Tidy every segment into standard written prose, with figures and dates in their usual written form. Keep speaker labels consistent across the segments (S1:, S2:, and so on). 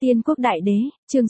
S1: Tiên quốc đại đế, chương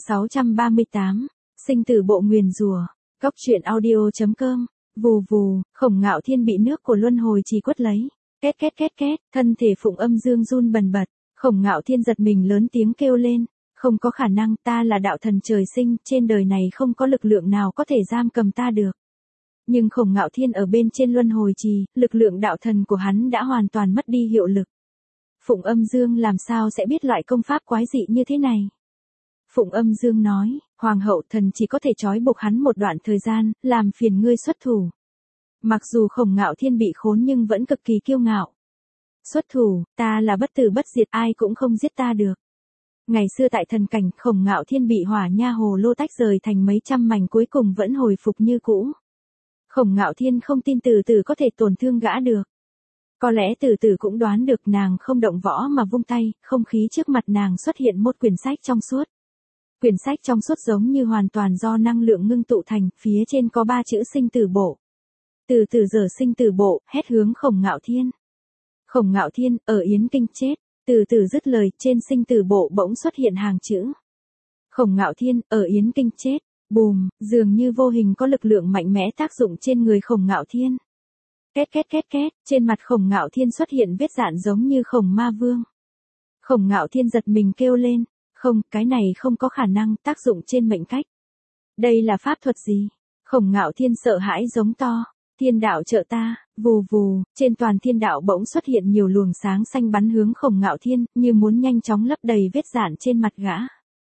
S1: 638, sinh tử bộ nguyền rủa. Góc truyện audio.com. Vù vù, Khổng Ngạo Thiên bị nước của luân hồi trì quất lấy. Két két két két, thân thể Phụng Âm Dương run bần bật. Khổng Ngạo Thiên giật mình lớn tiếng kêu lên, không có khả năng, ta là đạo thần trời sinh, trên đời này không có lực lượng nào có thể giam cầm ta được. Nhưng Khổng Ngạo Thiên ở bên trên luân hồi trì, lực lượng đạo thần của hắn đã hoàn toàn mất đi hiệu lực. Phụng Âm Dương làm sao sẽ biết loại công pháp quái dị như thế này? Phụng Âm Dương nói, Hoàng hậu thần chỉ có thể trói buộc hắn một đoạn thời gian, làm phiền ngươi xuất thủ. Mặc dù Khổng Ngạo Thiên bị khốn nhưng vẫn cực kỳ kiêu ngạo. Xuất thủ, ta là bất tử bất diệt, ai cũng không giết ta được. Ngày xưa tại thần cảnh, Khổng Ngạo Thiên bị hỏa nha hồ lô tách rời thành mấy trăm mảnh, cuối cùng vẫn hồi phục như cũ. Khổng Ngạo Thiên không tin Từ Từ có thể tổn thương gã được. Có lẽ Từ Từ cũng đoán được, nàng không động võ mà vung tay, không khí trước mặt nàng xuất hiện một quyển sách trong suốt. Quyển sách trong suốt giống như hoàn toàn do năng lượng ngưng tụ thành, phía trên có 3 chữ sinh tử bộ. Từ Từ giờ sinh tử bộ, hét hướng Khổng Ngạo Thiên. Khổng Ngạo Thiên, ở Yến Kinh chết. Từ Từ dứt lời, trên sinh tử bộ bỗng xuất hiện hàng chữ. Khổng Ngạo Thiên, ở Yến Kinh chết. Bùm, dường như vô hình có lực lượng mạnh mẽ tác dụng trên người Khổng Ngạo Thiên. Két két két két, trên mặt Khổng Ngạo Thiên xuất hiện vết dạn giống như Khổng Ma Vương. Khổng Ngạo Thiên giật mình kêu lên, không, cái này không có khả năng, tác dụng trên mệnh cách. Đây là pháp thuật gì? Khổng Ngạo Thiên sợ hãi giống to, thiên đạo trợ ta, vù vù, trên toàn thiên đạo bỗng xuất hiện nhiều luồng sáng xanh bắn hướng Khổng Ngạo Thiên, như muốn nhanh chóng lấp đầy vết dạn trên mặt gã.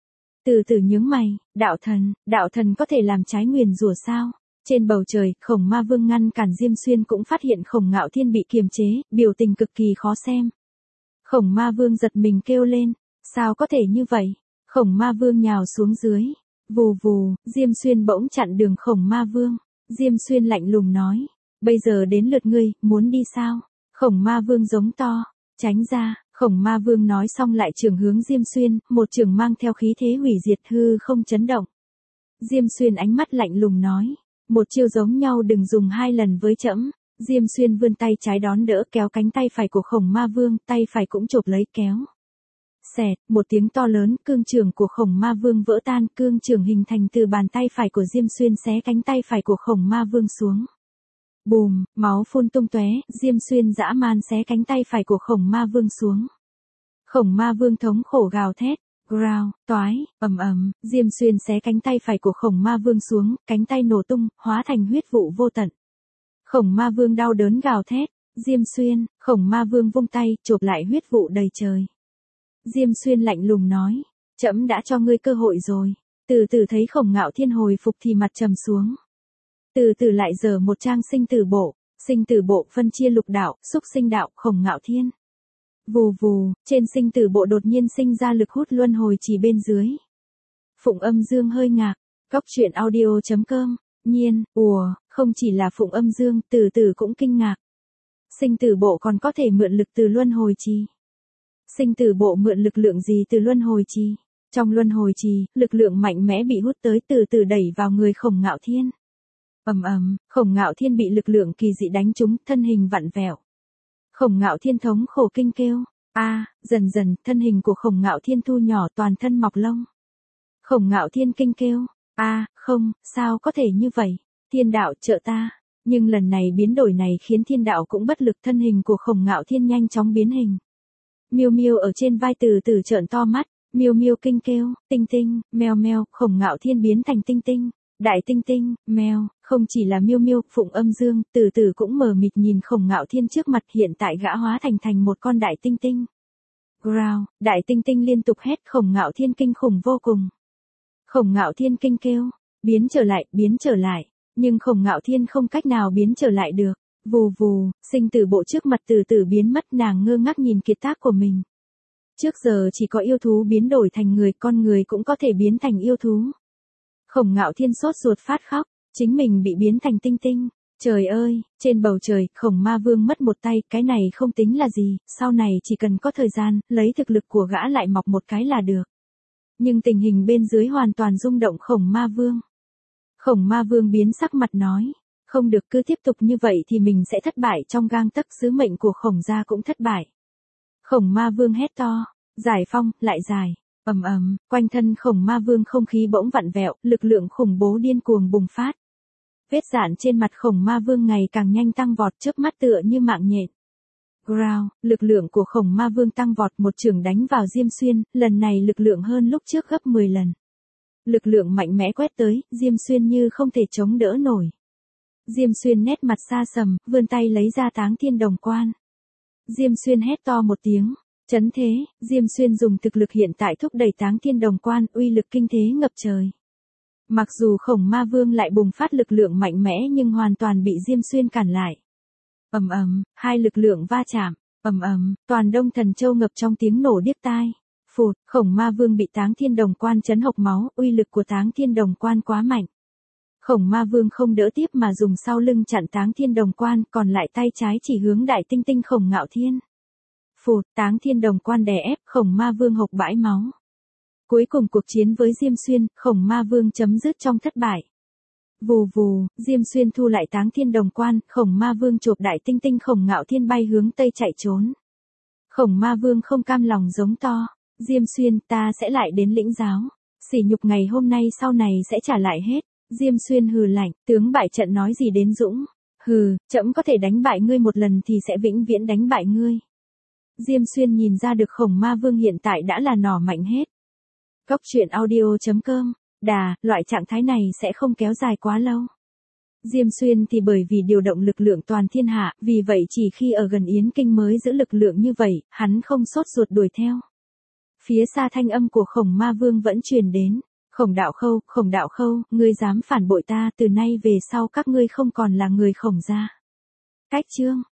S1: Từ Từ nhướng mày, đạo thần có thể làm trái nguyền rủa sao? Trên bầu trời, Khổng Ma Vương ngăn cản Diêm Xuyên cũng phát hiện Khổng Ngạo Thiên bị kiềm chế, biểu tình cực kỳ khó xem. Khổng Ma Vương giật mình kêu lên, sao có thể như vậy? Khổng Ma Vương nhào xuống dưới, vù vù, Diêm Xuyên bỗng chặn đường Khổng Ma Vương. Diêm Xuyên lạnh lùng nói, bây giờ đến lượt ngươi, muốn đi sao? Khổng Ma Vương giống to, tránh ra. Khổng Ma Vương nói xong lại chưởng hướng Diêm Xuyên, một chưởng mang theo khí thế hủy diệt, hư không chấn động. Diêm Xuyên ánh mắt lạnh lùng nói, một chiêu giống nhau đừng dùng 2 lần với trẫm. Diêm Xuyên vươn tay trái đón đỡ, kéo cánh tay phải của Khổng Ma Vương, tay phải cũng chộp lấy kéo. Xẹt, một tiếng to lớn, cương chưởng của Khổng Ma Vương vỡ tan, cương chưởng hình thành từ bàn tay phải của Diêm Xuyên xé cánh tay phải của Khổng Ma Vương xuống. Bùm, máu phun tung tóe, Diêm Xuyên dã man xé cánh tay phải của Khổng Ma Vương xuống. Khổng Ma Vương thống khổ gào thét, growl, toái, ầm ầm, Diêm Xuyên xé cánh tay phải của Khổng Ma Vương xuống, cánh tay nổ tung, hóa thành huyết vụ vô tận. Khổng Ma Vương đau đớn gào thét, Diêm Xuyên, Khổng Ma Vương vung tay, chộp lại huyết vụ đầy trời. Diêm Xuyên lạnh lùng nói, trẫm đã cho ngươi cơ hội rồi. Từ Từ thấy Khổng Ngạo Thiên hồi phục thì mặt trầm xuống. Từ Từ lại giở một trang sinh tử bộ phân chia lục đạo, xúc sinh đạo, Khổng Ngạo Thiên. Vù vù, trên sinh tử bộ đột nhiên sinh ra lực hút luân hồi trì bên dưới. Phụng Âm Dương hơi ngạc, góc truyện audio.com, nhiên, không chỉ là Phụng Âm Dương, Từ Từ cũng kinh ngạc. Sinh tử bộ còn có thể mượn lực từ luân hồi trì. Sinh tử bộ mượn lực lượng gì từ luân hồi trì? Trong luân hồi trì, lực lượng mạnh mẽ bị hút tới, Từ Từ đẩy vào người Khổng Ngạo Thiên. Ầm ầm, Khổng Ngạo Thiên bị lực lượng kỳ dị đánh trúng, thân hình vặn vẹo. Khổng Ngạo Thiên thống khổ kinh kêu, dần dần, thân hình của Khổng Ngạo Thiên thu nhỏ, toàn thân mọc lông. Khổng Ngạo Thiên kinh kêu, không, sao có thể như vậy? Thiên đạo trợ ta. Nhưng lần này biến đổi này khiến thiên đạo cũng bất lực, thân hình của Khổng Ngạo Thiên nhanh chóng biến hình. Miêu Miêu ở trên vai Từ Từ trợn to mắt, Miêu Miêu kinh kêu, Tinh Tinh, meo meo, Khổng Ngạo Thiên biến thành Tinh Tinh, đại Tinh Tinh, meo, không chỉ là Miêu Miêu, Phụng Âm Dương, Từ Từ cũng mờ mịt nhìn Khổng Ngạo Thiên trước mặt, hiện tại gã hóa thành một con đại Tinh Tinh. Growl, đại Tinh Tinh liên tục hét, Khổng Ngạo Thiên kinh khủng vô cùng. Khổng Ngạo Thiên kinh kêu, biến trở lại, nhưng Khổng Ngạo Thiên không cách nào biến trở lại được. Vù vù, sinh tử bộ trước mặt Từ Từ biến mất, nàng ngơ ngác nhìn kiệt tác của mình. Trước giờ chỉ có yêu thú biến đổi thành người, con người cũng có thể biến thành yêu thú. Khổng Ngạo Thiên sốt ruột phát khóc, chính mình bị biến thành Tinh Tinh. Trời ơi, trên bầu trời, Khổng Ma Vương mất một tay, cái này không tính là gì, sau này chỉ cần có thời gian, lấy thực lực của gã lại mọc một cái là được. Nhưng tình hình bên dưới hoàn toàn rung động Khổng Ma Vương. Khổng Ma Vương biến sắc mặt nói, không được, cứ tiếp tục như vậy thì mình sẽ thất bại, trong gang tấc, sứ mệnh của Khổng gia cũng thất bại. Khổng Ma Vương hét to, giải phong, lại giải. Ầm ầm, quanh thân Khổng Ma Vương không khí bỗng vặn vẹo, lực lượng khủng bố điên cuồng bùng phát. Vết rạn trên mặt Khổng Ma Vương ngày càng nhanh tăng vọt, chớp mắt tựa như mạng nhện. Ground, lực lượng của Khổng Ma Vương tăng vọt, một chưởng đánh vào Diêm Xuyên, lần này lực lượng hơn lúc trước gấp 10 lần. Lực lượng mạnh mẽ quét tới, Diêm Xuyên như không thể chống đỡ nổi. Diêm Xuyên nét mặt xa sầm, vươn tay lấy ra Táng Thiên Đồng Quan. Diêm Xuyên hét to một tiếng, chấn thế, Diêm Xuyên dùng thực lực hiện tại thúc đẩy Táng Thiên Đồng Quan, uy lực kinh thế ngập trời. Mặc dù Khổng Ma Vương lại bùng phát lực lượng mạnh mẽ nhưng hoàn toàn bị Diêm Xuyên cản lại. Ầm ầm, hai lực lượng va chạm, ầm ầm, toàn Đông Thần Châu ngập trong tiếng nổ điếc tai. Phụt, Khổng Ma Vương bị Táng Thiên Đồng Quan chấn hộc máu, uy lực của Táng Thiên Đồng Quan quá mạnh. Khổng Ma Vương không đỡ tiếp mà dùng sau lưng chặn Táng Thiên Đồng Quan, còn lại tay trái chỉ hướng Đại Tinh Tinh Khổng Ngạo Thiên. Phụt, Táng Thiên Đồng Quan đè ép, Khổng Ma Vương hộc bãi máu. Cuối cùng cuộc chiến với Diêm Xuyên, Khổng Ma Vương chấm dứt trong thất bại. Vù vù, Diêm Xuyên thu lại Táng Thiên Đồng Quan, Khổng Ma Vương chộp Đại Tinh Tinh Khổng Ngạo Thiên bay hướng tây chạy trốn. Khổng Ma Vương không cam lòng giống to, Diêm Xuyên, ta sẽ lại đến lĩnh giáo. Sỉ nhục ngày hôm nay sau này sẽ trả lại hết. Diêm Xuyên hừ lạnh, tướng bại trận nói gì đến dũng. Hừ, trẫm có thể đánh bại ngươi một lần thì sẽ vĩnh viễn đánh bại ngươi. Diêm Xuyên nhìn ra được Khổng Ma Vương hiện tại đã là nỏ mạnh hết. Cốc truyện audio.com, loại trạng thái này sẽ không kéo dài quá lâu. Diêm Xuyên thì bởi vì điều động lực lượng toàn thiên hạ, vì vậy chỉ khi ở gần Yến Kinh mới giữ lực lượng như vậy, hắn không sốt ruột đuổi theo. Phía xa thanh âm của Khổng Ma Vương vẫn truyền đến. Khổng Đạo Khâu, ngươi dám phản bội ta, từ nay về sau các ngươi không còn là người Khổng gia. Cách chương